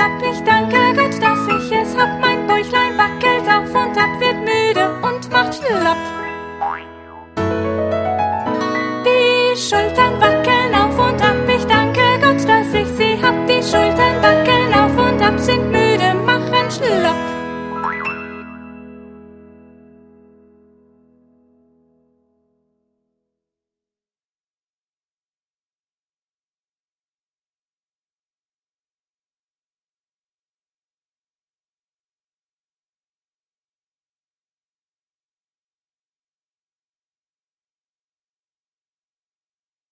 klapp. Ich danke Gott, dass ich es hab. Mein Bäuchlein wackelt auf und ab, wird müde und macht schlapp. Die Schultern wackeln